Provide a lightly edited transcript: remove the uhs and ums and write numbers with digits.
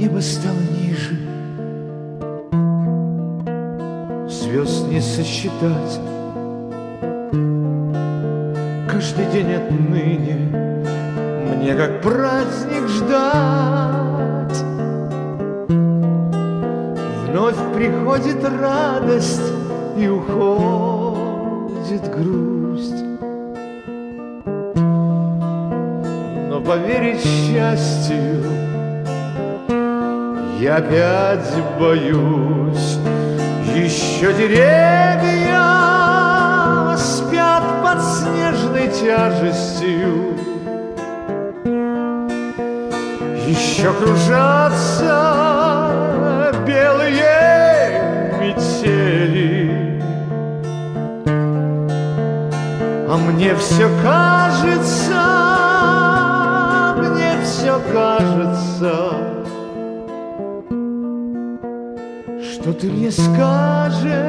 Небо стало ниже, звезд не сосчитать. Каждый день отныне мне как праздник ждать. Вновь приходит радость и уходит грусть. Но поверить счастью я опять боюсь. Еще деревья спят под снежной тяжестью, еще кружатся белые метели, а мне все кажется, что ты мне скажешь,